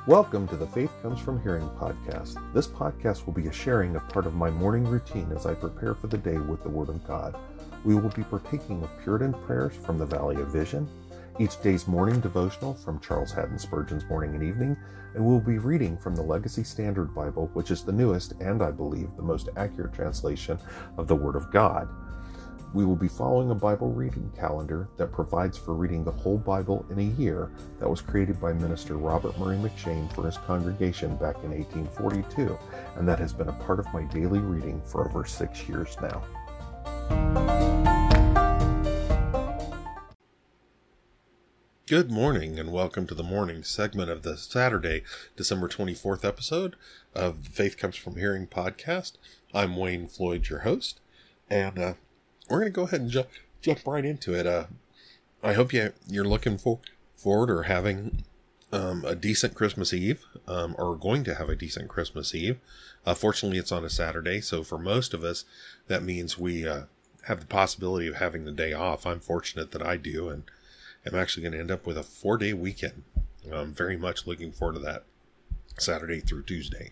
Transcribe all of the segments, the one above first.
Welcome to the Faith Comes From Hearing podcast. This podcast will be a sharing of part of my morning routine as I prepare for the day with the Word of God. We will be partaking of Puritan prayers from the Valley of Vision, each day's morning devotional from Charles Haddon Spurgeon's Morning and Evening, and we'll be reading from the Legacy Standard Bible, which is the newest and, I believe, the most accurate translation of the Word of God. We will be following a Bible reading calendar that provides for reading the whole Bible in a year that was created by Minister Robert Murray McCheyne for his congregation back in 1842, and that has been a part of my daily reading for over 6 years now. Good morning and welcome to the morning segment of the Saturday, December 24th episode of Faith Comes From Hearing podcast. I'm Wayne Floyd, your host, and we're going to go ahead and jump right into it. I hope you're looking forward or having a decent Christmas Eve, or going to have a decent Christmas Eve. Fortunately, it's on a Saturday, so for most of us, that means we have the possibility of having the day off. I'm fortunate that I do, and I'm actually going to end up with a 4-day weekend. I'm very much looking forward to that, Saturday through Tuesday.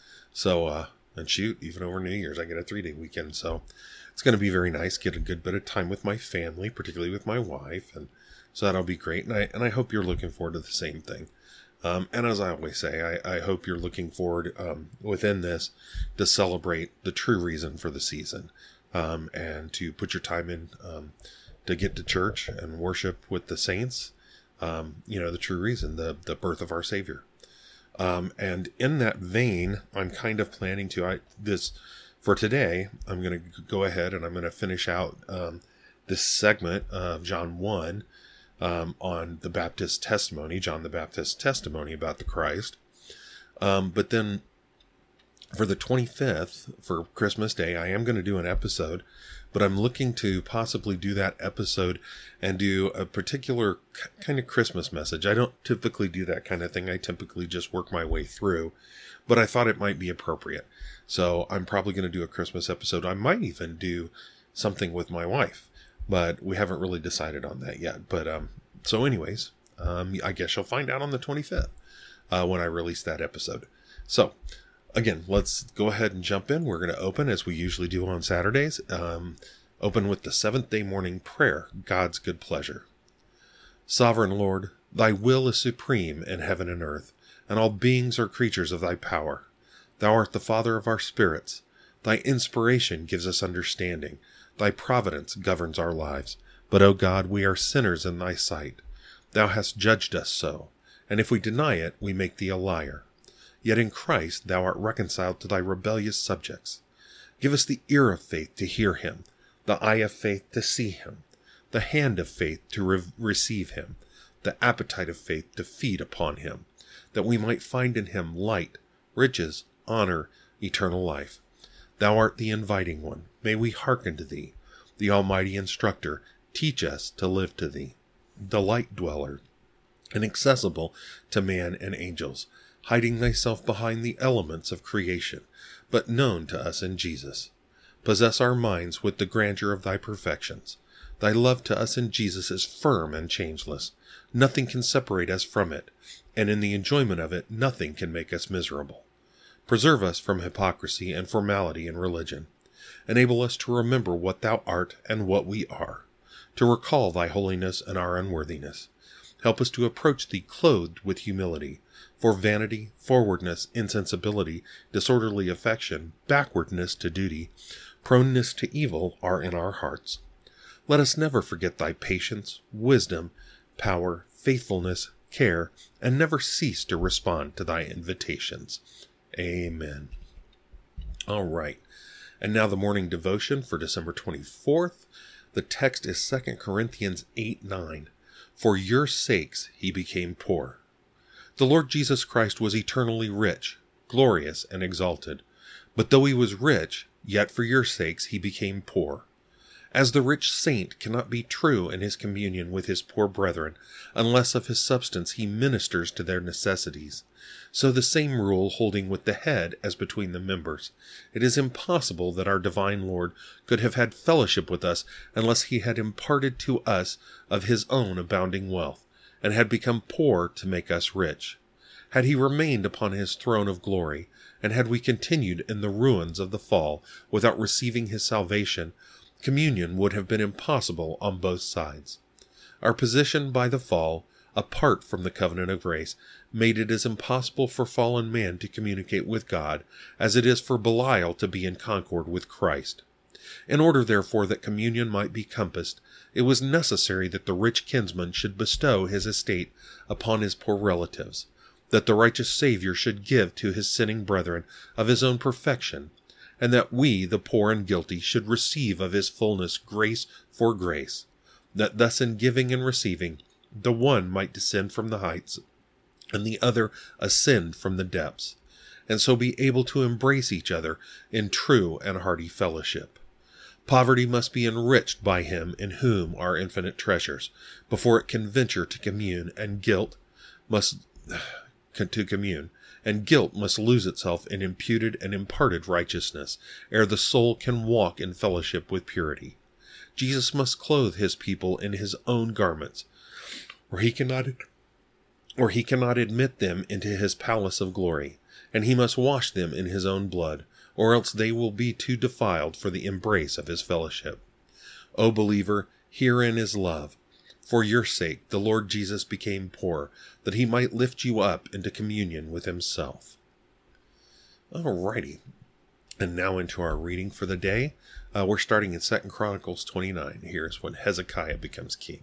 So, and shoot, even over New Year's, I get a 3-day weekend, so it's going to be very nice, get a good bit of time with my family, particularly with my wife, and so that'll be great, and I hope you're looking forward to the same thing. And as I always say, I hope you're looking forward within this to celebrate the true reason for the season, and to put your time in to get to church and worship with the saints, the true reason, the birth of our Savior. And in that vein, I'm kind of planning for today, I'm going to go ahead and I'm going to finish out this segment of John 1 on the Baptist testimony, John the Baptist's testimony about the Christ. But then for the 25th, for Christmas Day, I am going to do an episode, but I'm looking to possibly do that episode and do a particular kind of Christmas message. I don't typically do that kind of thing. I typically just work my way through, but I thought it might be appropriate. So I'm probably going to do a Christmas episode. I might even do something with my wife, but we haven't really decided on that yet. But so anyways, I guess you'll find out on the 25th when I release that episode. So again, let's go ahead and jump in. We're going to open, as we usually do on Saturdays, open with the seventh-day morning prayer, God's good pleasure. Sovereign Lord, thy will is supreme in heaven and earth, and all beings are creatures of thy power. Thou art the Father of our spirits. Thy inspiration gives us understanding. Thy providence governs our lives. But, O God, we are sinners in thy sight. Thou hast judged us so, and if we deny it, we make thee a liar. Yet in Christ thou art reconciled to thy rebellious subjects. Give us the ear of faith to hear him, the eye of faith to see him, the hand of faith to receive him, the appetite of faith to feed upon him, that we might find in him light, riches, honor, eternal life. Thou art the inviting one. May we hearken to thee. The almighty instructor, teach us to live to thee. The light dweller, inaccessible to man and angels, hiding thyself behind the elements of creation, but known to us in Jesus. Possess our minds with the grandeur of thy perfections. Thy love to us in Jesus is firm and changeless. Nothing can separate us from it, and in the enjoyment of it, nothing can make us miserable. Preserve us from hypocrisy and formality in religion. Enable us to remember what thou art and what we are, to recall thy holiness and our unworthiness. Help us to approach thee clothed with humility, for vanity, forwardness, insensibility, disorderly affection, backwardness to duty, proneness to evil are in our hearts. Let us never forget thy patience, wisdom, power, faithfulness, care, and never cease to respond to thy invitations. Amen. All right. And now the morning devotion for December 24th. The text is 2 Corinthians 8:9. For your sakes he became poor. The Lord Jesus Christ was eternally rich, glorious, and exalted. But though he was rich, yet for your sakes he became poor. As the rich saint cannot be true in his communion with his poor brethren, unless of his substance he ministers to their necessities, so the same rule holding with the head as between the members. It is impossible that our divine Lord could have had fellowship with us unless he had imparted to us of his own abounding wealth, and had become poor to make us rich. Had he remained upon his throne of glory, and had we continued in the ruins of the fall without receiving his salvation, communion would have been impossible on both sides. Our position by the fall, apart from the covenant of grace, made it as impossible for fallen man to communicate with God as it is for Belial to be in concord with Christ. In order, therefore, that communion might be compassed, it was necessary that the rich kinsman should bestow his estate upon his poor relatives, that the righteous Savior should give to his sinning brethren of his own perfection, and that we, the poor and guilty, should receive of his fullness grace for grace, that thus in giving and receiving, the one might descend from the heights, and the other ascend from the depths, and so be able to embrace each other in true and hearty fellowship. Poverty must be enriched by him in whom are infinite treasures, before it can venture to commune, and guilt must lose itself in imputed and imparted righteousness, ere the soul can walk in fellowship with purity. Jesus must clothe his people in his own garments, or he cannot admit them into his palace of glory, and he must wash them in his own blood, or else they will be too defiled for the embrace of his fellowship. O believer, herein is love. For your sake the Lord Jesus became poor, that he might lift you up into communion with himself. Alrighty, and now into our reading for the day. We're starting in 2 Chronicles 29. Here's when Hezekiah becomes king.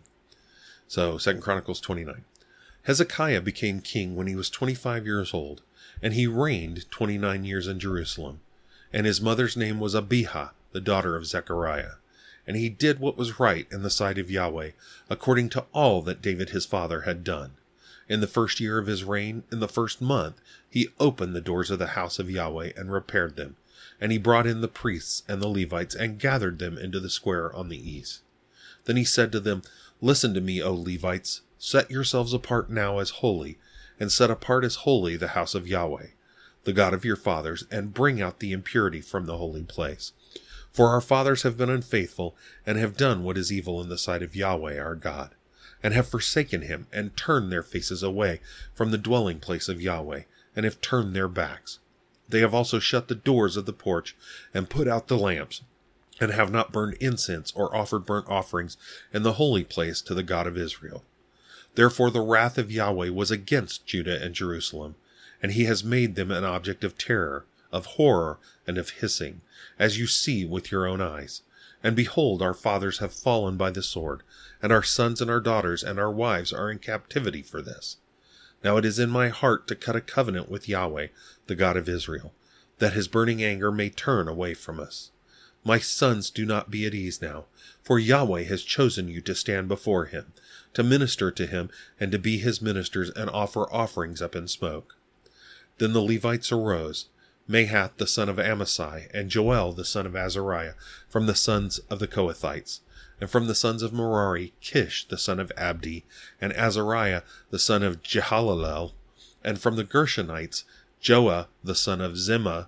So, 2 Chronicles 29. Hezekiah became king when he was 25 years old, and he reigned 29 years in Jerusalem. And his mother's name was Abijah, the daughter of Zechariah. And he did what was right in the sight of Yahweh, according to all that David his father had done. In the first year of his reign, in the first month, he opened the doors of the house of Yahweh and repaired them. And he brought in the priests and the Levites and gathered them into the square on the east. Then he said to them, Listen to me, O Levites, set yourselves apart now as holy, and set apart as holy the house of Yahweh, the God of your fathers, and bring out the impurity from the holy place. For our fathers have been unfaithful, and have done what is evil in the sight of Yahweh our God, and have forsaken him, and turned their faces away from the dwelling place of Yahweh, and have turned their backs. They have also shut the doors of the porch, and put out the lamps, and have not burned incense or offered burnt offerings in the holy place to the God of Israel. Therefore the wrath of Yahweh was against Judah and Jerusalem, and he has made them an object of terror, of horror, and of hissing, as you see with your own eyes. And behold, our fathers have fallen by the sword, and our sons and our daughters and our wives are in captivity for this. Now it is in my heart to cut a covenant with Yahweh, the God of Israel, that his burning anger may turn away from us. My sons, do not be at ease now, for Yahweh has chosen you to stand before him, to minister to him, and to be his ministers and offer offerings up in smoke. Then the Levites arose, Mahath the son of Amasai, and Joel the son of Azariah, from the sons of the Kohathites, and from the sons of Merari, Kish the son of Abdi, and Azariah the son of Jehalalel, and from the Gershonites, Joah the son of Zima,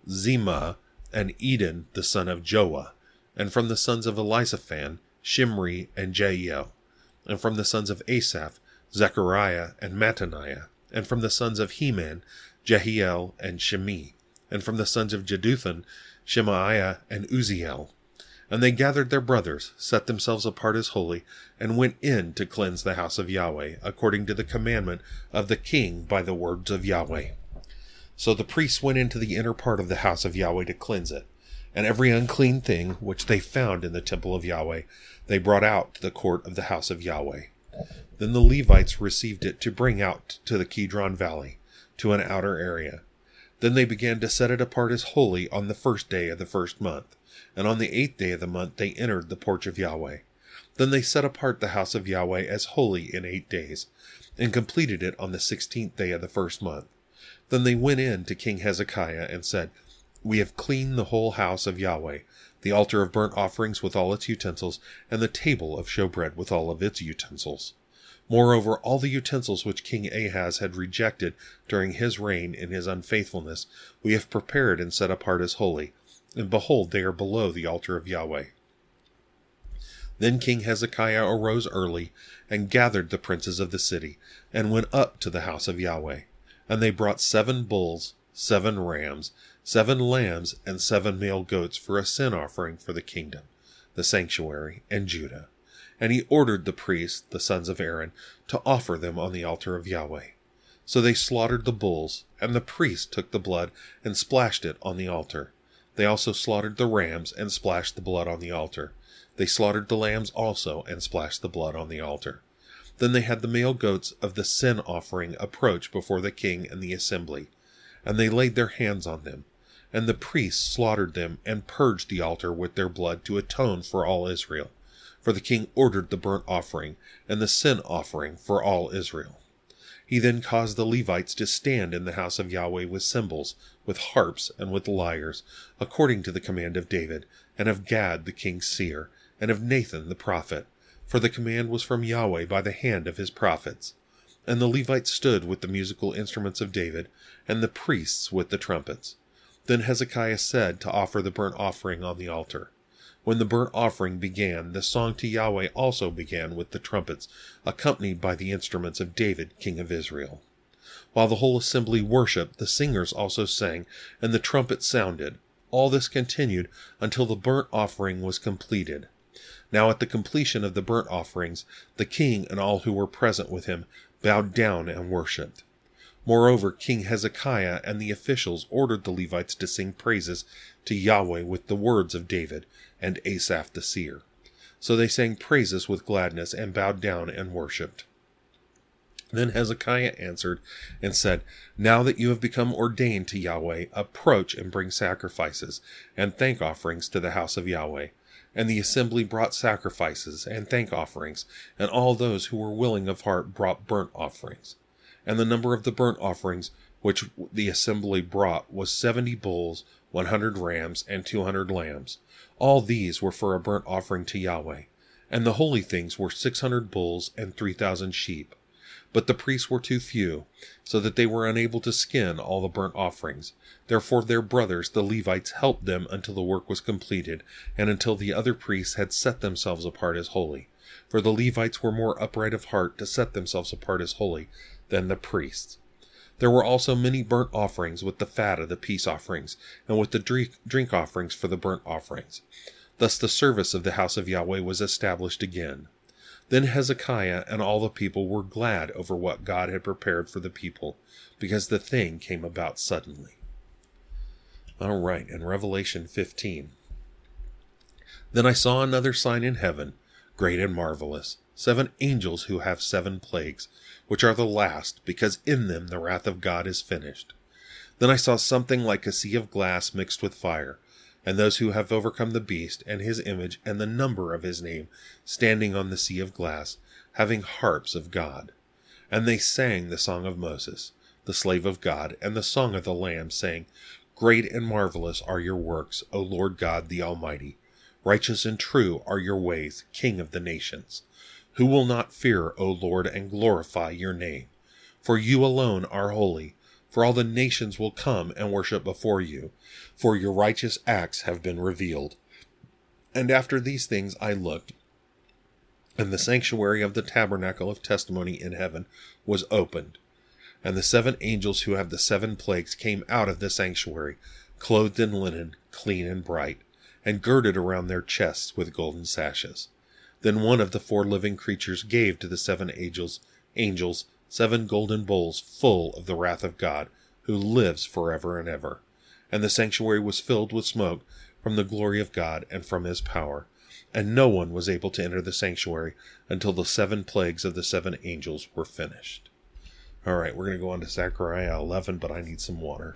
and Eden the son of Joah, and from the sons of Elizaphan, Shimri and Jeiel, and from the sons of Asaph, Zechariah and Mattaniah, and from the sons of Heman, Jehiel and Shimi, and from the sons of Jeduthun, Shemaiah and Uziel. And they gathered their brothers, set themselves apart as holy, and went in to cleanse the house of Yahweh, according to the commandment of the king by the words of Yahweh. So the priests went into the inner part of the house of Yahweh to cleanse it, and every unclean thing which they found in the temple of Yahweh they brought out to the court of the house of Yahweh. Then the Levites received it to bring out to the Kidron Valley, to an outer area. Then they began to set it apart as holy on the first day of the first month, and on the 8th day of the month they entered the porch of Yahweh. Then they set apart the house of Yahweh as holy in 8 days, and completed it on the 16th day of the first month. Then they went in to King Hezekiah and said, We have cleaned the whole house of Yahweh, the altar of burnt offerings with all its utensils, and the table of showbread with all of its utensils. Moreover, all the utensils which King Ahaz had rejected during his reign in his unfaithfulness, we have prepared and set apart as holy, and behold, they are below the altar of Yahweh. Then King Hezekiah arose early, and gathered the princes of the city, and went up to the house of Yahweh. And they brought 7 bulls, 7 rams, 7 lambs, and 7 male goats for a sin offering for the kingdom, the sanctuary, and Judah. And he ordered the priests, the sons of Aaron, to offer them on the altar of Yahweh. So they slaughtered the bulls, and the priests took the blood and splashed it on the altar. They also slaughtered the rams and splashed the blood on the altar. They slaughtered the lambs also and splashed the blood on the altar. Then they had the male goats of the sin offering approach before the king and the assembly, and they laid their hands on them. And the priests slaughtered them and purged the altar with their blood to atone for all Israel. For the king ordered the burnt offering and the sin offering for all Israel. He then caused the Levites to stand in the house of Yahweh with cymbals, with harps, and with lyres, according to the command of David, and of Gad the king's seer, and of Nathan the prophet, for the command was from Yahweh by the hand of his prophets. And the Levites stood with the musical instruments of David, and the priests with the trumpets. Then Hezekiah said to offer the burnt offering on the altar. When the burnt offering began, the song to Yahweh also began with the trumpets, accompanied by the instruments of David, king of Israel. While the whole assembly worshipped, the singers also sang, and the trumpet sounded. All this continued until the burnt offering was completed. Now at the completion of the burnt offerings, the king and all who were present with him bowed down and worshipped. Moreover, King Hezekiah and the officials ordered the Levites to sing praises to Yahweh with the words of David and Asaph the seer. So they sang praises with gladness and bowed down and worshipped. Then Hezekiah answered and said, Now that you have become ordained to Yahweh, approach and bring sacrifices and thank offerings to the house of Yahweh. And the assembly brought sacrifices and thank offerings, and all those who were willing of heart brought burnt offerings. And the number of the burnt offerings which the assembly brought was 70 bulls, 100 rams, and 200 lambs. All these were for a burnt offering to Yahweh. And the holy things were 600 bulls and 3,000 sheep. But the priests were too few, so that they were unable to skin all the burnt offerings. Therefore their brothers, the Levites, helped them until the work was completed, and until the other priests had set themselves apart as holy. For the Levites were more upright of heart to set themselves apart as holy than the priests. There were also many burnt offerings with the fat of the peace offerings, and with the drink offerings for the burnt offerings. Thus the service of the house of Yahweh was established again. Then Hezekiah and all the people were glad over what God had prepared for the people, because the thing came about suddenly. All right, in Revelation 15. Then I saw another sign in heaven, great and marvelous, 7 angels who have 7 plagues, which are the last, because in them the wrath of God is finished. Then I saw something like a sea of glass mixed with fire, and those who have overcome the beast and his image and the number of his name, standing on the sea of glass, having harps of God. And they sang the song of Moses, the slave of God, and the song of the Lamb, saying, Great and marvelous are your works, O Lord God the Almighty. Righteous and true are your ways, King of the nations. Who will not fear, O Lord, and glorify your name? For you alone are holy. For all the nations will come and worship before you, for your righteous acts have been revealed. And after these things I looked, and the sanctuary of the tabernacle of testimony in heaven was opened. And the 7 angels who have the 7 plagues came out of the sanctuary, clothed in linen, clean and bright, and girded around their chests with golden sashes. Then one of the 4 living creatures gave to the 7 angels 7 golden bowls full of the wrath of God, who lives forever and ever. And the sanctuary was filled with smoke from the glory of God and from his power. And no one was able to enter the sanctuary until the 7 plagues of the 7 angels were finished. All right, we're going to go on to Zechariah 11, but I need some water.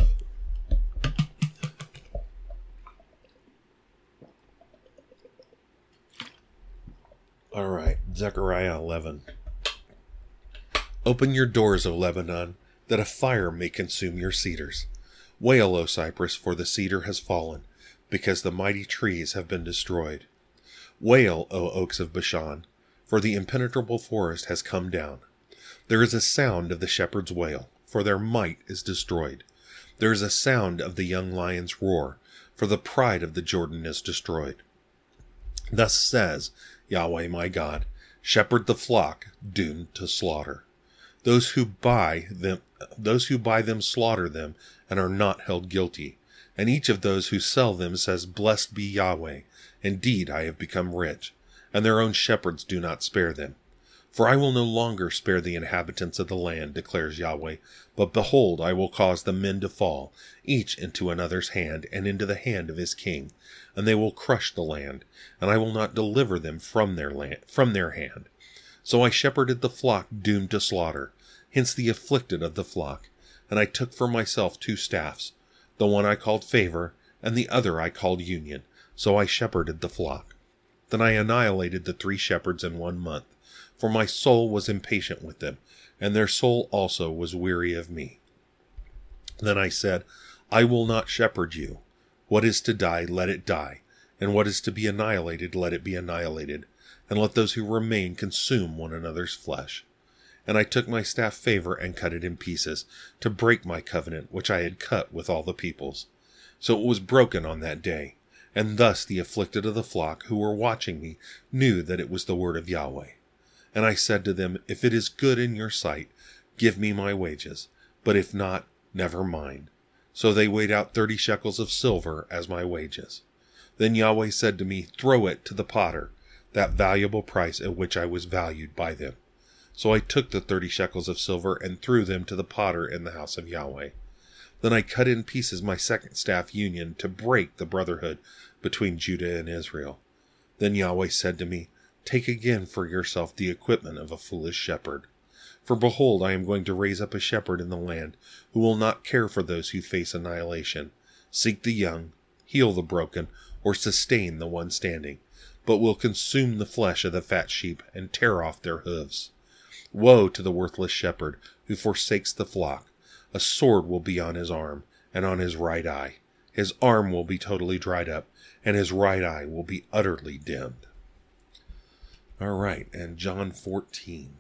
All right, Zechariah 11. Open your doors, O Lebanon, that a fire may consume your cedars. Wail, O Cypress, for the cedar has fallen, because the mighty trees have been destroyed. Wail, O oaks of Bashan, for the impenetrable forest has come down. There is a sound of the shepherd's wail, for their might is destroyed. There is a sound of the young lion's roar, for the pride of the Jordan is destroyed. Thus says Yahweh my God, shepherd the flock doomed to slaughter. Those who buy them slaughter them and are not held guilty. And each of those who sell them says, Blessed be Yahweh. Indeed, I have become rich. And their own shepherds do not spare them. For I will no longer spare the inhabitants of the land, declares Yahweh. But behold, I will cause the men to fall, each into another's hand, and into the hand of his king. And they will crush the land, and I will not deliver them from their hand. So I shepherded the flock doomed to slaughter, hence the afflicted of the flock. And I took for myself 2 staffs. The one I called Favor, and the other I called Union. So I shepherded the flock. Then I annihilated the 3 shepherds in 1 month. For my soul was impatient with them, and their soul also was weary of me. Then I said, I will not shepherd you. What is to die, let it die, and what is to be annihilated, let it be annihilated, and let those who remain consume one another's flesh. And I took my staff Favor and cut it in pieces, to break my covenant which I had cut with all the peoples. So it was broken on that day, and thus the afflicted of the flock who were watching me knew that it was the word of Yahweh. And I said to them, If it is good in your sight, give me my wages, but if not, never mind. So they weighed out 30 shekels of silver as my wages. Then Yahweh said to me, Throw it to the potter, that valuable price at which I was valued by them. So I took the 30 shekels of silver and threw them to the potter in the house of Yahweh. Then I cut in pieces my 2nd staff Union to break the brotherhood between Judah and Israel. Then Yahweh said to me, Take again for yourself the equipment of a foolish shepherd. For behold, I am going to raise up a shepherd in the land, who will not care for those who face annihilation, seek the young, heal the broken, or sustain the one standing, but will consume the flesh of the fat sheep and tear off their hooves. Woe to the worthless shepherd who forsakes the flock. A sword will be on his arm, and on his right eye. His arm will be totally dried up, and his right eye will be utterly dimmed. All right, and John 14.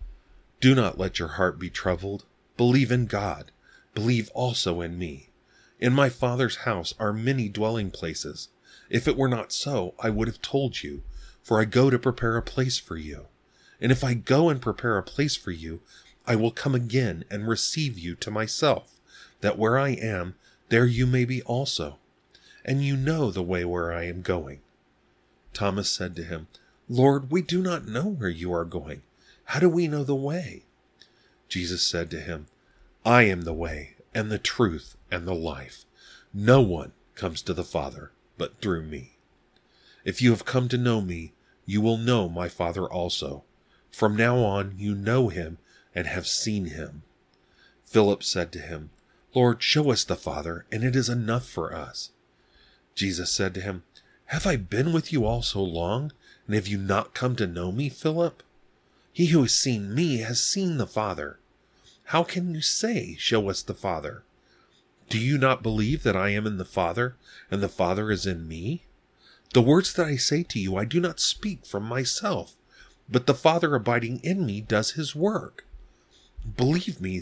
Do not let your heart be troubled. Believe in God. Believe also in me. In my Father's house are many dwelling places. If it were not so, I would have told you, for I go to prepare a place for you. And if I go and prepare a place for you, I will come again and receive you to myself, that where I am, there you may be also. And you know the way where I am going. Thomas said to him, Lord, we do not know where you are going. How do we know the way? Jesus said to him, I am the way, and the truth, and the life. No one comes to the Father but through me. If you have come to know me, you will know my Father also. From now on you know him and have seen him. Philip said to him, Lord, show us the Father, and it is enough for us. Jesus said to him, Have I been with you all so long, and have you not come to know me, Philip? He who has seen me has seen the Father. How can you say, Show us the Father? Do you not believe that I am in the Father, and the Father is in me? The words that I say to you I do not speak from myself, but the Father abiding in me does his work. Believe me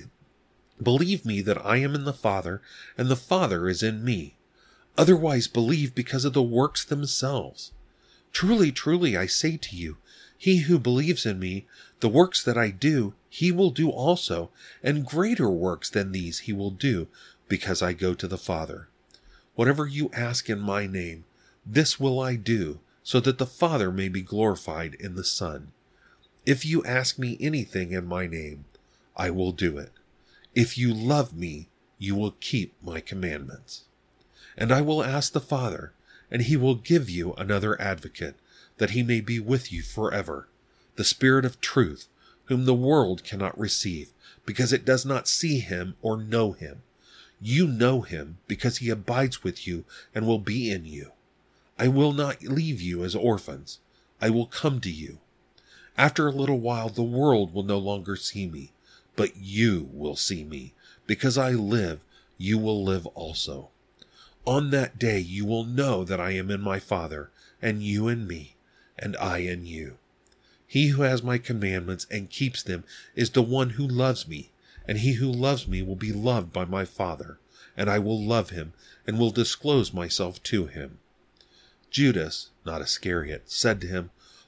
that I am in the Father, and the Father is in me. Otherwise believe because of the works themselves. Truly, truly, I say to you, he who believes in me, the works that I do, he will do also, and greater works than these he will do, because I go to the Father. Whatever you ask in my name, this will I do, so that the Father may be glorified in the Son. If you ask me anything in my name, I will do it. If you love me, you will keep my commandments. And I will ask the Father, and he will give you another advocate, that he may be with you forever, the Spirit of truth, whom the world cannot receive, because it does not see him or know him. You know him, because he abides with you and will be in you. I will not leave you as orphans. I will come to you. After a little while the world will no longer see me, but you will see me. Because I live, you will live also. On that day you will know that I am in my Father, and you in me, and I in you. He who has my commandments and keeps them is the one who loves me, and he who loves me will be loved by my Father, and I will love him, and will disclose myself to him. Judas, not Iscariot, said to him,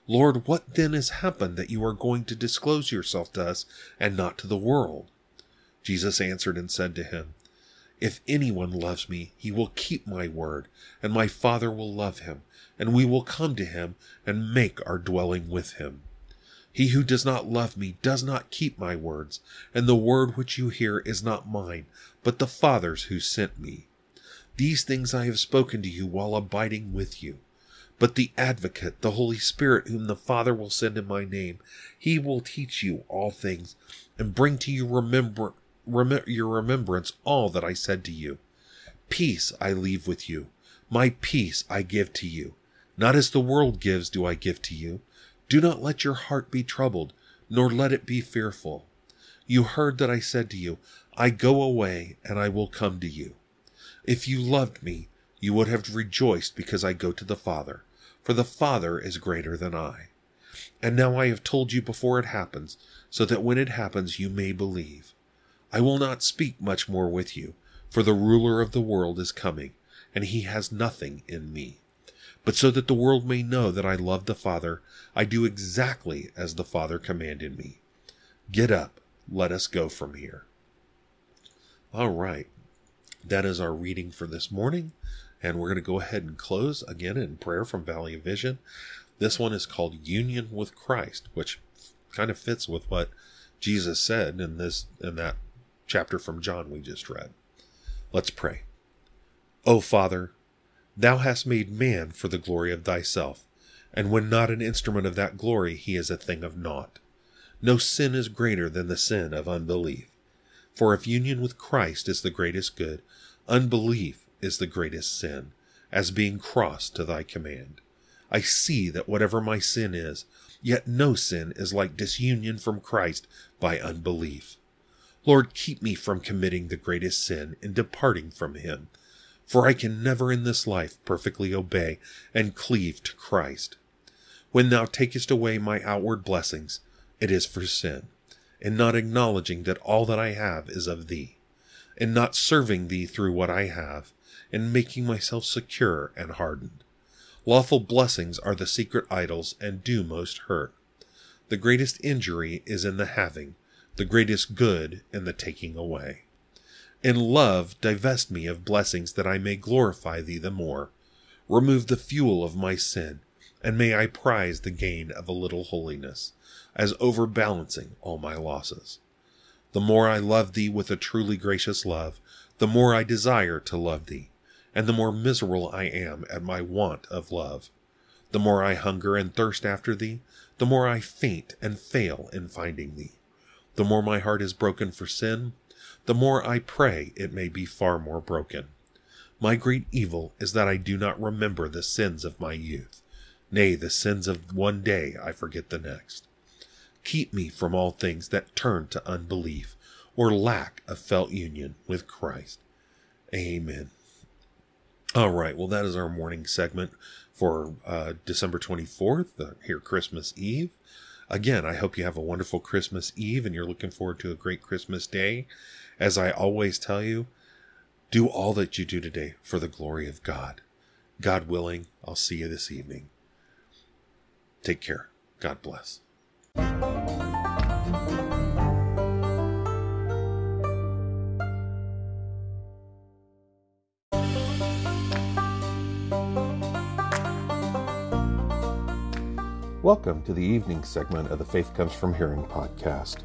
Lord, what then has happened that you are going to disclose yourself to us and not to the world?" Jesus answered and said to him, "If anyone loves me, he will keep my word, and my Father will love him, and we will come to him and make our dwelling with him. He who does not love me does not keep my words, and the word which you hear is not mine, but the Father's who sent me. These things I have spoken to you while abiding with you. But the Advocate, the Holy Spirit, whom the Father will send in my name, he will teach you all things and bring to you your remembrance all that I said to you. Peace I leave with you. My peace I give to you. Not as the world gives do I give to you. Do not let your heart be troubled, nor let it be fearful. You heard that I said to you, I go away and I will come to you. If you loved me, you would have rejoiced because I go to the Father, for the Father is greater than I. And now I have told you before it happens, so that when it happens you may believe. I will not speak much more with you, for the ruler of the world is coming, and he has nothing in me. But so that the world may know that I love the Father, I do exactly as the Father commanded me. Get up, let us go from here." All right, that is our reading for this morning, and we're going to go ahead and close again in prayer from Valley of Vision. This one is called Union with Christ, which kind of fits with what Jesus said in that chapter from John we just read. Let's pray. O Father, thou hast made man for the glory of thyself, and when not an instrument of that glory, he is a thing of naught. No sin is greater than the sin of unbelief. For if union with Christ is the greatest good, unbelief is the greatest sin, as being cross to thy command. I see that whatever my sin is, yet no sin is like disunion from Christ by unbelief. Lord, keep me from committing the greatest sin in departing from him, for I can never in this life perfectly obey and cleave to Christ. When thou takest away my outward blessings, it is for sin, in not acknowledging that all that I have is of thee, in not serving thee through what I have, in making myself secure and hardened. Lawful blessings are the secret idols and do most hurt. The greatest injury is in the having, the greatest good in the taking away. In love divest me of blessings that I may glorify thee the more. Remove the fuel of my sin, and may I prize the gain of a little holiness, as overbalancing all my losses. The more I love thee with a truly gracious love, the more I desire to love thee, and the more miserable I am at my want of love. The more I hunger and thirst after thee, the more I faint and fail in finding thee. The more my heart is broken for sin, the more I pray it may be far more broken. My great evil is that I do not remember the sins of my youth. Nay, the sins of one day I forget the next. Keep me from all things that turn to unbelief or lack of felt union with Christ. Amen. All right, well, that is our morning segment for December 24th, here Christmas Eve. Again, I hope you have a wonderful Christmas Eve and you're looking forward to a great Christmas day. As I always tell you, do all that you do today for the glory of God. God willing, I'll see you this evening. Take care. God bless. Welcome to the evening segment of the Faith Comes From Hearing podcast.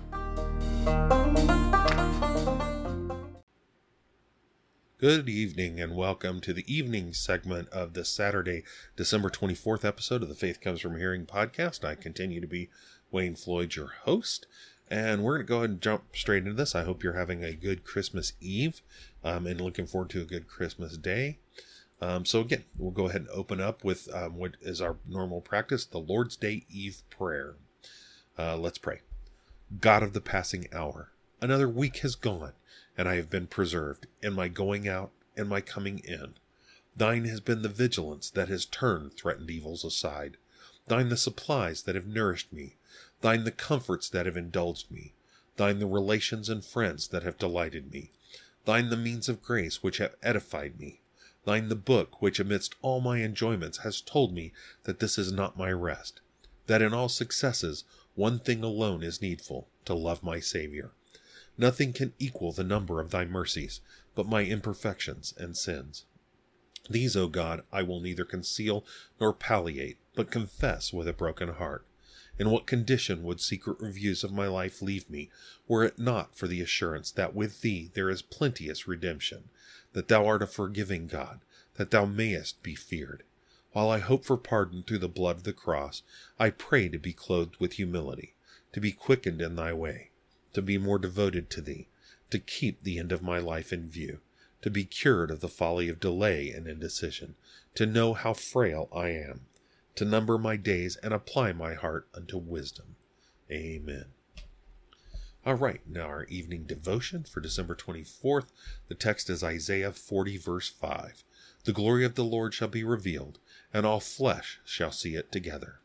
Good evening and welcome to the evening segment of the Saturday, December 24th episode of the Faith Comes From Hearing podcast. I continue to be Wayne Floyd, your host, and we're going to go ahead and jump straight into this. I hope you're having a good Christmas Eve and looking forward to a good Christmas day. So again, we'll go ahead and open up with what is our normal practice, the Lord's Day Eve prayer. Let's pray. God of the passing hour, another week has gone, and I have been preserved in my going out and my coming in. Thine has been the vigilance that has turned threatened evils aside. Thine the supplies that have nourished me. Thine the comforts that have indulged me. Thine the relations and friends that have delighted me. Thine the means of grace which have edified me. Thine the book which amidst all my enjoyments has told me that this is not my rest. that in all successes one thing alone is needful, to love my Savior. Nothing can equal the number of thy mercies, but my imperfections and sins. These, O God, I will neither conceal nor palliate, but confess with a broken heart. In what condition would secret reviews of my life leave me, were it not for the assurance that with thee there is plenteous redemption, that thou art a forgiving God, that thou mayest be feared. While I hope for pardon through the blood of the cross, I pray to be clothed with humility, to be quickened in thy way, to be more devoted to thee, to keep the end of my life in view, to be cured of the folly of delay and indecision, to know how frail I am, to number my days and apply my heart unto wisdom. Amen. All right, now our evening devotion for December 24th. The text is Isaiah 40, verse 5. The glory of the Lord shall be revealed, and all flesh shall see it together.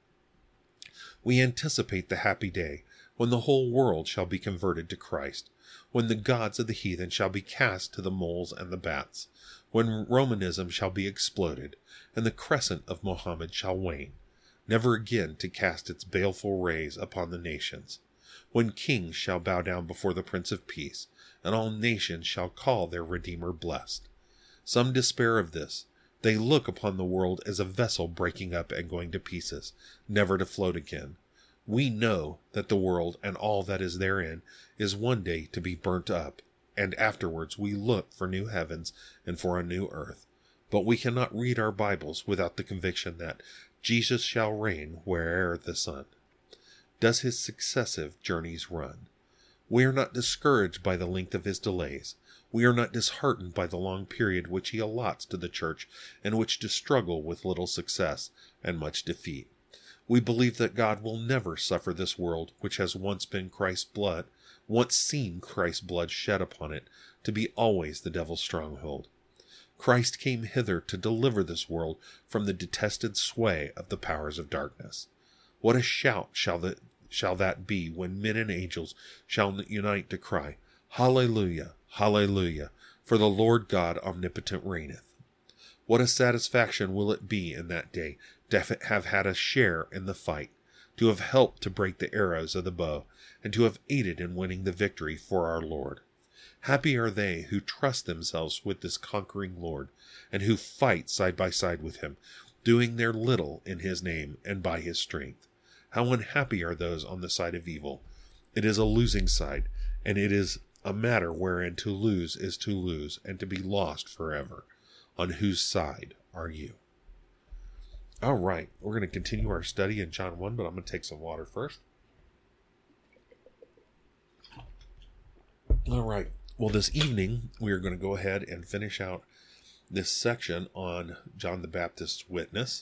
We anticipate the happy day when the whole world shall be converted to Christ, when the gods of the heathen shall be cast to the moles and the bats, when Romanism shall be exploded, and the crescent of Mohammed shall wane, never again to cast its baleful rays upon the nations, when kings shall bow down before the Prince of Peace, and all nations shall call their Redeemer blessed. Some despair of this. They look upon the world as a vessel breaking up and going to pieces, never to float again. We know that the world and all that is therein is one day to be burnt up, and afterwards we look for new heavens and for a new earth. But we cannot read our Bibles without the conviction that Jesus shall reign where'er the sun does his successive journeys run. We are not discouraged by the length of his delays. We are not disheartened by the long period which he allots to the church, and which to struggle with little success and much defeat. We believe that God will never suffer this world, which has once seen Christ's blood shed upon it, to be always the devil's stronghold. Christ came hither to deliver this world from the detested sway of the powers of darkness. What a shout shall that be when men and angels shall unite to cry, Hallelujah, Hallelujah, for the Lord God omnipotent reigneth. What a satisfaction will it be in that day to have had a share in the fight, to have helped to break the arrows of the bow, and to have aided in winning the victory for our Lord. Happy are they who trust themselves with this conquering Lord, and who fight side by side with him, doing their little in his name and by his strength. How unhappy are those on the side of evil. It is a losing side, and it is a matter wherein to lose is to lose, and to be lost forever. On whose side are you? All right, we're going to continue our study in John 1, but I'm going to take some water first. All right, well, this evening we are going to go ahead and finish out this section on John the Baptist's witness.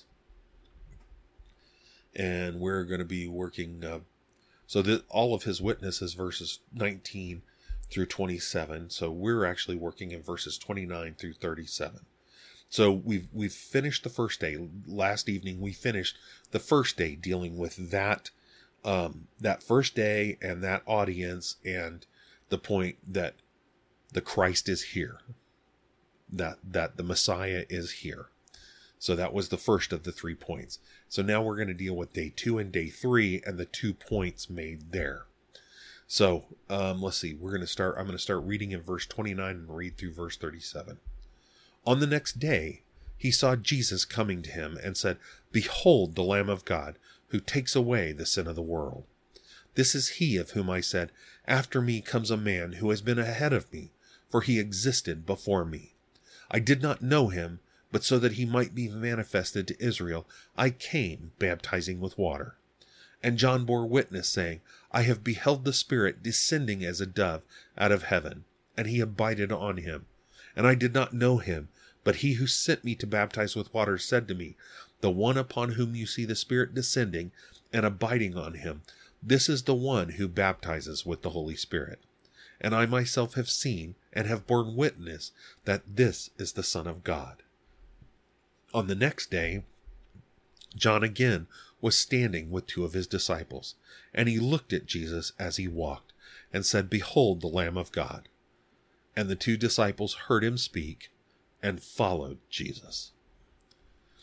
And we're going to be working, all of his witness is verses 19 through 27. So we're actually working in verses 29 through 37. So we've finished the first day. Last evening we finished the first day dealing with that first day and that audience, and the point that the Christ is here, that the Messiah is here. So that was the first of the 3 points. So now we're going to deal with day 2 and day 3 and the 2 points made there. So let's see. I'm going to start reading in verse 29 and read through verse 37. On the next day, he saw Jesus coming to him and said, Behold the Lamb of God, who takes away the sin of the world. This is he of whom I said, After me comes a man who has been ahead of me, for he existed before me. I did not know him, but so that he might be manifested to Israel, I came baptizing with water. And John bore witness, saying, I have beheld the Spirit descending as a dove out of heaven, and he abided on him. And I did not know him, but he who sent me to baptize with water said to me, The one upon whom you see the Spirit descending and abiding on him, this is the one who baptizes with the Holy Spirit. And I myself have seen and have borne witness that this is the Son of God. On the next day, John again was standing with 2 of his disciples, and he looked at Jesus as he walked, and said, Behold the Lamb of God. And the 2 disciples heard him speak, and followed Jesus.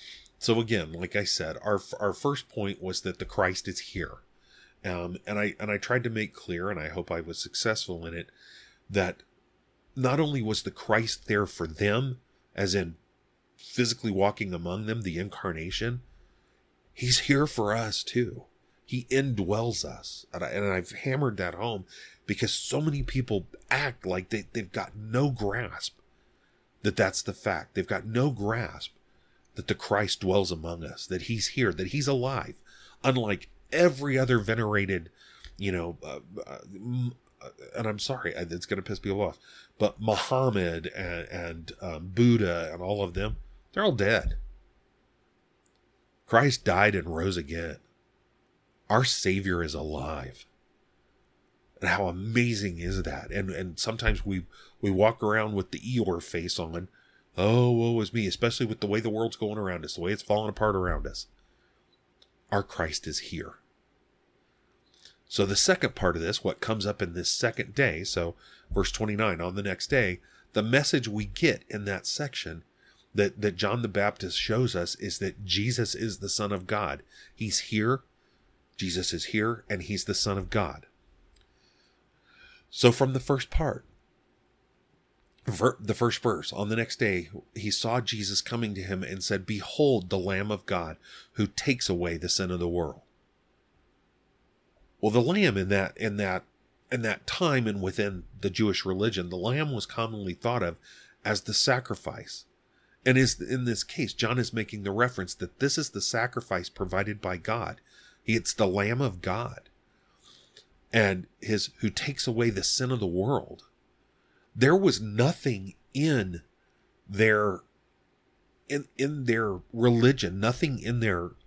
So again, like I said, our first point was that the Christ is here. And I tried to make clear, and I hope I was successful in it, that not only was the Christ there for them, as in physically walking among them, the incarnation, he's here for us too. He indwells us. And I've hammered that home because so many people act like they've got no grasp that that's the fact. They've got no grasp that the Christ dwells among us, that he's here, that he's alive, unlike every other venerated, and I'm sorry, it's going to piss people off, but Muhammad and Buddha and all of them, they're all dead. Christ died and rose again. Our Savior is alive. And how amazing is that? And sometimes we walk around with the Eeyore face on. Oh, woe is me, especially with the way the world's going around us, the way it's falling apart around us. Our Christ is here. So the second part of this, what comes up in this second day, so verse 29, on the next day, the message we get in that section that John the Baptist shows us is that Jesus is the Son of God. He's here, Jesus is here, and he's the Son of God. So from the first part, the first verse, on the next day, he saw Jesus coming to him and said, "Behold, the Lamb of God who takes away the sin of the world." Well, the lamb in that time and within the Jewish religion, the lamb was commonly thought of as the sacrifice. And in this case, John is making the reference that this is the sacrifice provided by God. It's the Lamb of God. And who takes away the sin of the world. There was nothing in their religion, nothing in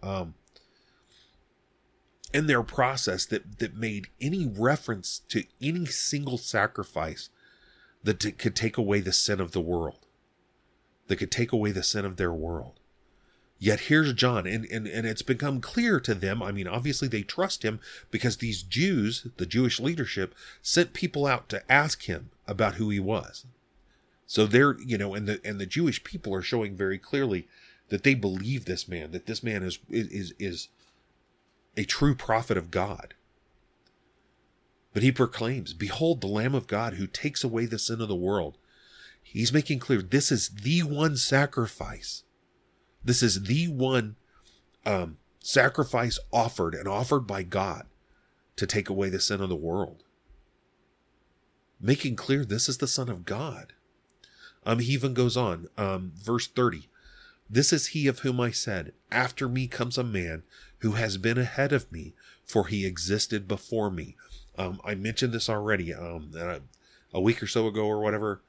their process that made any reference to any single sacrifice that could take away the sin of the world, that could take away the sin of their world. Yet here's John, and it's become clear to them. I mean, obviously they trust him because these Jews, the Jewish leadership, sent people out to ask him about who he was. So they're, and the Jewish people are showing very clearly that they believe this man, that this man is a true prophet of God. But he proclaims, "Behold, the Lamb of God who takes away the sin of the world." He's making clear this is the one sacrifice. This is the one sacrifice offered by God to take away the sin of the world. Making clear this is the Son of God. He even goes on, verse 30. "This is he of whom I said, after me comes a man who has been ahead of me, for he existed before me." I mentioned this already a week or so ago or whatever.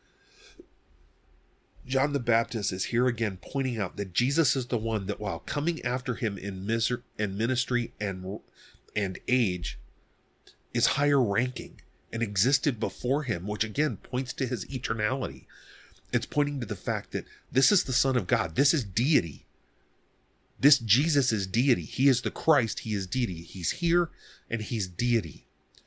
John the Baptist is here again pointing out that Jesus is the one that, while coming after him in ministry and age, is higher ranking and existed before him, which again points to his eternality. It's pointing to the fact that this is the Son of God. This is deity. This Jesus is deity. He is the Christ. He is deity. He's here and he's deity.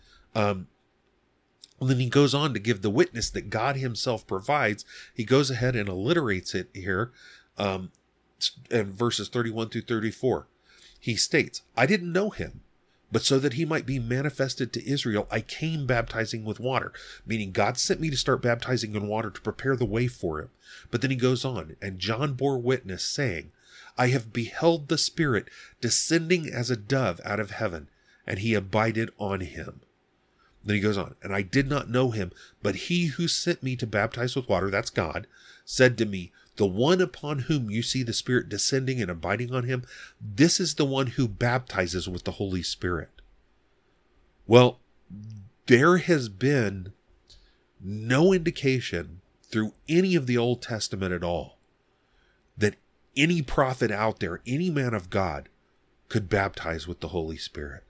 And then he goes on to give the witness that God himself provides. He goes ahead and alliterates it here in verses 31 through 34. He states, "I didn't know him, but so that he might be manifested to Israel, I came baptizing with water." Meaning God sent me to start baptizing in water to prepare the way for him. But then he goes on, "And John bore witness, saying, I have beheld the Spirit descending as a dove out of heaven, and he abided on him." Then he goes on, "And I did not know him, but he who sent me to baptize with water," that's God, "said to me, the one upon whom you see the Spirit descending and abiding on him, this is the one who baptizes with the Holy Spirit." Well, there has been no indication through any of the Old Testament at all that any prophet out there, any man of God, could baptize with the Holy Spirit.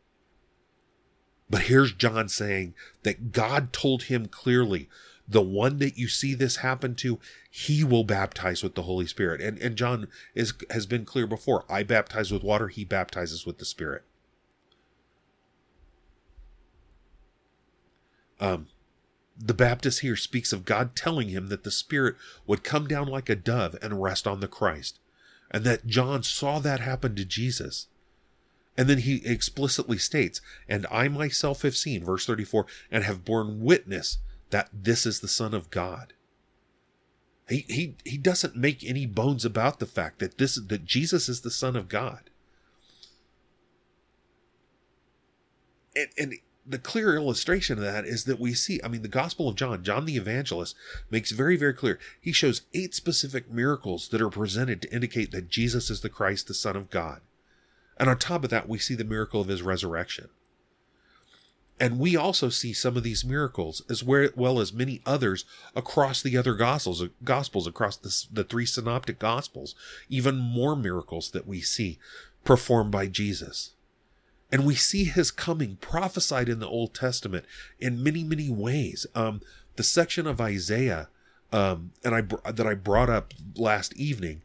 But here's John saying that God told him clearly, the one that you see this happen to, he will baptize with the Holy Spirit. And John has been clear before. I baptize with water, he baptizes with the Spirit. The Baptist here speaks of God telling him that the Spirit would come down like a dove and rest on the Christ. and that John saw that happen to Jesus. And then he explicitly states, and I myself have seen, verse 34, and have borne witness that this is the Son of God. He doesn't make any bones about the fact that that Jesus is the Son of God. And the clear illustration of that is that we see, the Gospel of John the Evangelist makes very, very clear. He shows 8 specific miracles that are presented to indicate that Jesus is the Christ, the Son of God. And on top of that, we see the miracle of his resurrection. And we also see some of these miracles, as well as many others, across the other Gospels, across the 3 synoptic Gospels. Even more miracles that we see performed by Jesus. And we see his coming prophesied in the Old Testament in many, many ways. The section of Isaiah that I brought up last evening,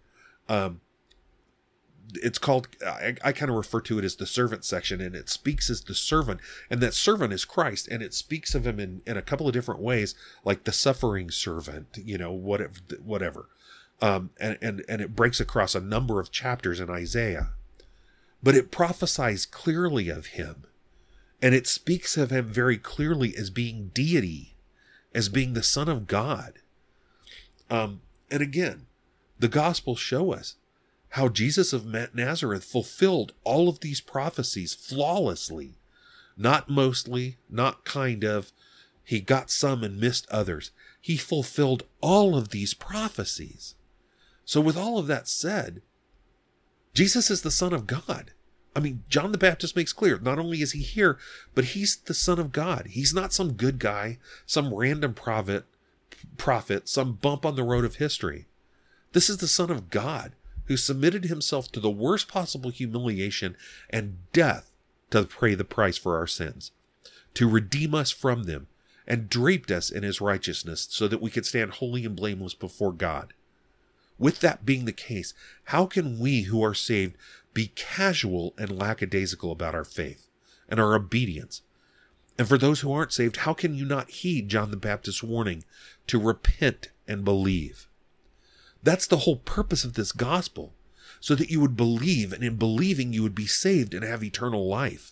it's called, I kind of refer to it as the servant section, and it speaks as the servant, and that servant is Christ, and it speaks of him in a couple of different ways, like the suffering servant, whatever. And it breaks across a number of chapters in Isaiah. But it prophesies clearly of him, and it speaks of him very clearly as being deity, as being the Son of God. And again, the Gospels show us how Jesus of Nazareth fulfilled all of these prophecies flawlessly. Not mostly, not kind of. He got some and missed others. He fulfilled all of these prophecies. So with all of that said, Jesus is the Son of God. John the Baptist makes clear, not only is he here, but he's the Son of God. He's not some good guy, some random prophet, some bump on the road of history. This is the Son of God, who submitted himself to the worst possible humiliation and death to pay the price for our sins, to redeem us from them, and draped us in his righteousness so that we could stand holy and blameless before God. With that being the case, how can we who are saved be casual and lackadaisical about our faith and our obedience? And for those who aren't saved, how can you not heed John the Baptist's warning to repent and believe? That's the whole purpose of this gospel, so that you would believe, and in believing you would be saved and have eternal life.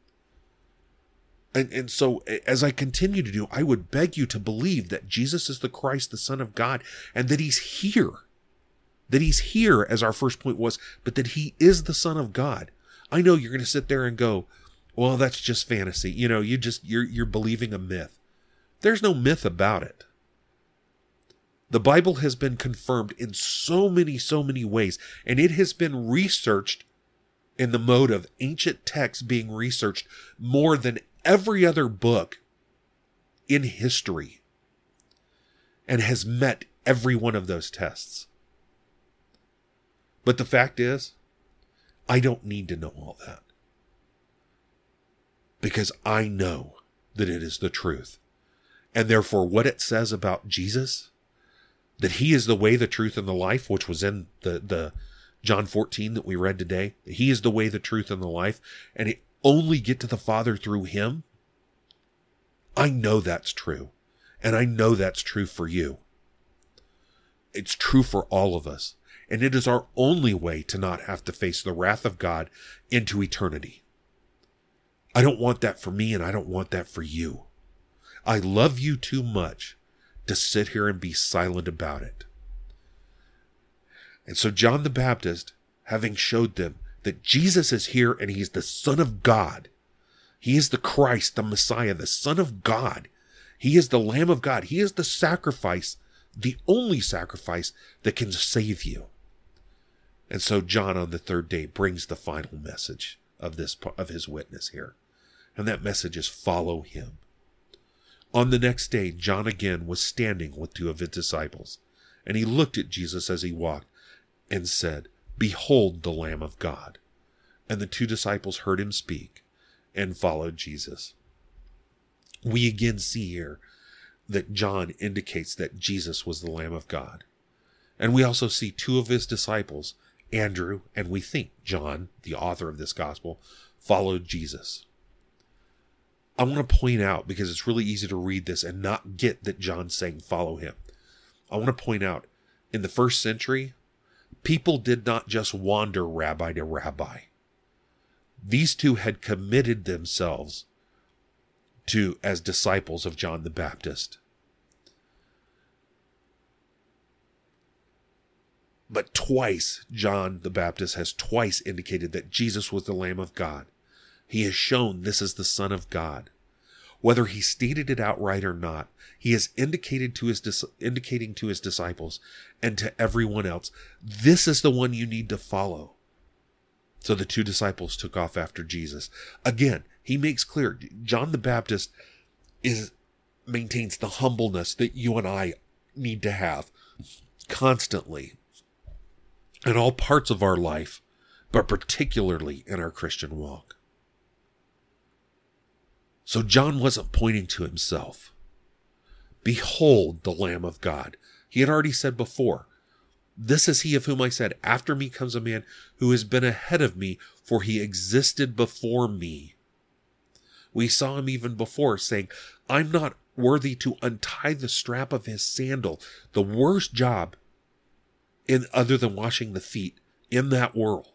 And so, as I continue to do, I would beg you to believe that Jesus is the Christ, the Son of God, and that he's here. That he's here, as our first point was, but that he is the Son of God. I know you're going to sit there and go, well, that's just fantasy. You're believing a myth. There's no myth about it. The Bible has been confirmed in so many ways, and it has been researched in the mode of ancient texts being researched more than every other book in history, and has met every one of those tests. But the fact is, I don't need to know all that, because I know that it is the truth. And therefore, what it says about Jesus, that he is the way, the truth, and the life, which was in the John 14 that we read today. He is the way, the truth, and the life, and it only get to the Father through him. I know that's true, and I know that's true for you. It's true for all of us, and it is our only way to not have to face the wrath of God into eternity. I don't want that for me, and I don't want that for you. I love you too much to sit here and be silent about it. And so John the Baptist, having showed them that Jesus is here and he's the Son of God, he is the Christ, the Messiah, the Son of God, he is the Lamb of God, he is the sacrifice, the only sacrifice that can save you. And so John on the third day brings the final message of his witness here. And that message is follow him. On the next day, John again was standing with 2 of his disciples, and he looked at Jesus as he walked and said, "Behold the Lamb of God." And the 2 disciples heard him speak and followed Jesus. We again see here that John indicates that Jesus was the Lamb of God. And we also see 2 of his disciples, Andrew, and we think John, the author of this gospel, followed Jesus. I want to point out, because it's really easy to read this and not get that John's saying follow him. I want to point out, in the first century, People did not just wander rabbi to rabbi. These two had committed themselves as disciples of John the Baptist. But twice, John the Baptist has twice indicated that Jesus was the Lamb of God. He has shown this is the Son of God. Whether he stated it outright or not, he has indicating to his disciples and to everyone else, this is the one you need to follow. So the two disciples took off after Jesus. Again, he makes clear, John the Baptist maintains the humbleness that you and I need to have constantly in all parts of our life, but particularly in our Christian walk. So John wasn't pointing to himself. Behold the Lamb of God. He had already said before, this is he of whom I said, after me comes a man who has been ahead of me, for he existed before me. We saw him even before saying, I'm not worthy to untie the strap of his sandal. The worst job other than washing the feet in that world.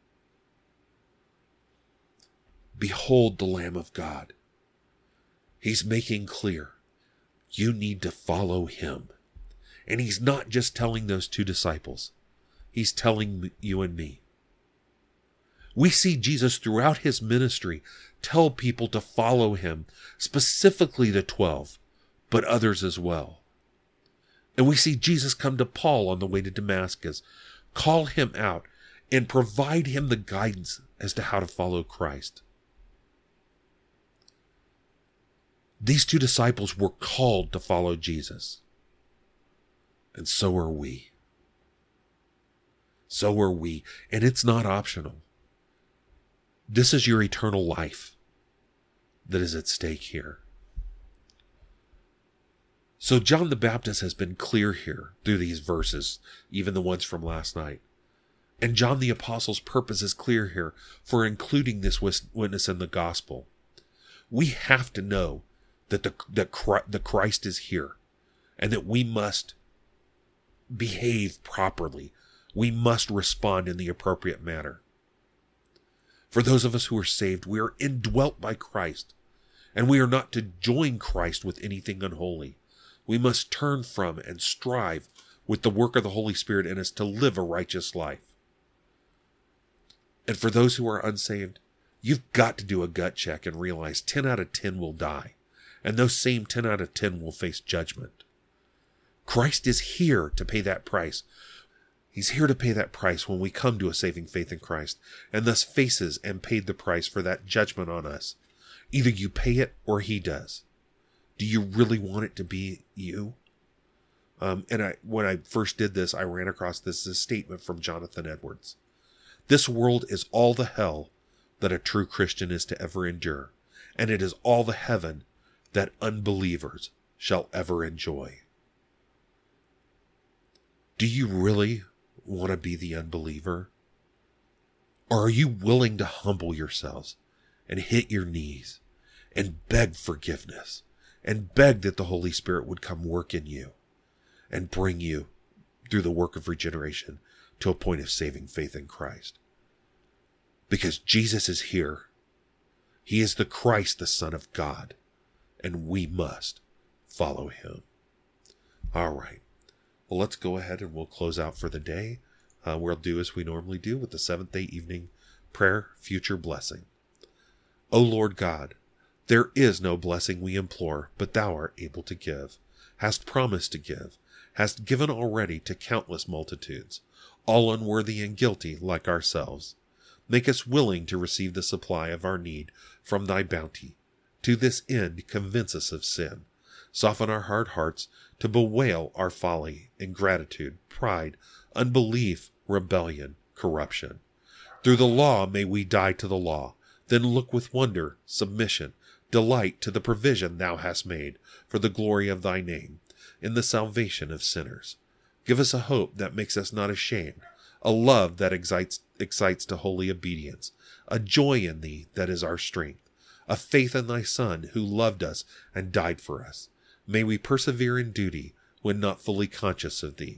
Behold the Lamb of God. He's making clear, you need to follow him. And he's not just telling those two disciples. He's telling you and me. We see Jesus throughout his ministry tell people to follow him, specifically the 12, but others as well. And we see Jesus come to Paul on the way to Damascus, call him out, and provide him the guidance as to how to follow Christ. These two disciples were called to follow Jesus. And so are we. So are we. And it's not optional. This is your eternal life that is at stake here. So John the Baptist has been clear here through these verses, even the ones from last night. And John the Apostle's purpose is clear here for including this witness in the gospel. We have to know that the Christ is here and that we must behave properly. We must respond in the appropriate manner. For those of us who are saved, we are indwelt by Christ, and we are not to join Christ with anything unholy. We must turn from and strive with the work of the Holy Spirit in us to live a righteous life. And for those who are unsaved, you've got to do a gut check and realize 10 out of 10 will die, and those same 10 out of 10 will face judgment. Christ is here to pay that price. He's here to pay that price when we come to a saving faith in Christ, and thus faces and paid the price for that judgment on us. Either you pay it or he does. Do you really want it to be you? When I first did this, I ran across this statement from Jonathan Edwards. This world is all the hell that a true Christian is to ever endure, and it is all the heaven that unbelievers shall ever enjoy. Do you really want to be the unbeliever? Or are you willing to humble yourselves and hit your knees and beg forgiveness and beg that the Holy Spirit would come work in you and bring you through the work of regeneration to a point of saving faith in Christ? Because Jesus is here. He is the Christ, the Son of God, and we must follow him. All right. Well, let's go ahead and we'll close out for the day. We'll do as we normally do with the seventh-day evening prayer, future blessing. O Lord God, there is no blessing we implore, but thou art able to give, hast promised to give, hast given already to countless multitudes, all unworthy and guilty like ourselves. Make us willing to receive the supply of our need from thy bounty. To this end, convince us of sin. Soften our hard hearts to bewail our folly, ingratitude, pride, unbelief, rebellion, corruption. Through the law may we die to the law, then look with wonder, submission, delight to the provision thou hast made for the glory of thy name, in the salvation of sinners. Give us a hope that makes us not ashamed, a love that excites to holy obedience, a joy in thee that is our strength, a faith in thy Son who loved us and died for us. May we persevere in duty when not fully conscious of thee.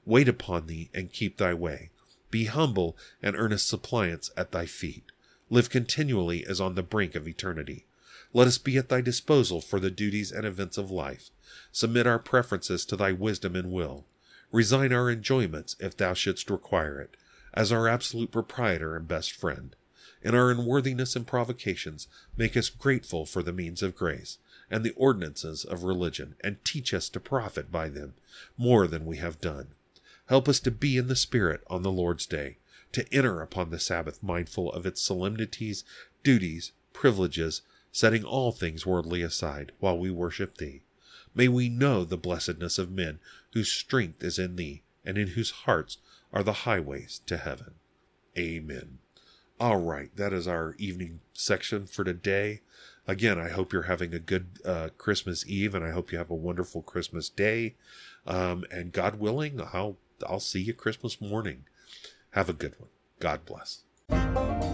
Wait upon thee, and keep thy way. Be humble and earnest suppliants at thy feet. Live continually as on the brink of eternity. Let us be at thy disposal for the duties and events of life. Submit our preferences to thy wisdom and will. Resign our enjoyments, if thou shouldst require it, as our absolute proprietor and best friend. In our unworthiness and provocations, make us grateful for the means of grace and the ordinances of religion, and teach us to profit by them more than we have done. Help us to be in the Spirit on the Lord's Day, to enter upon the Sabbath mindful of its solemnities, duties, privileges, setting all things worldly aside while we worship thee. May we know the blessedness of men whose strength is in thee, and in whose hearts are the highways to heaven. Amen. All right, that is our evening section for today. Again, I hope you're having a good Christmas Eve, and I hope you have a wonderful Christmas day. And God willing, I'll see you Christmas morning. Have a good one. God bless.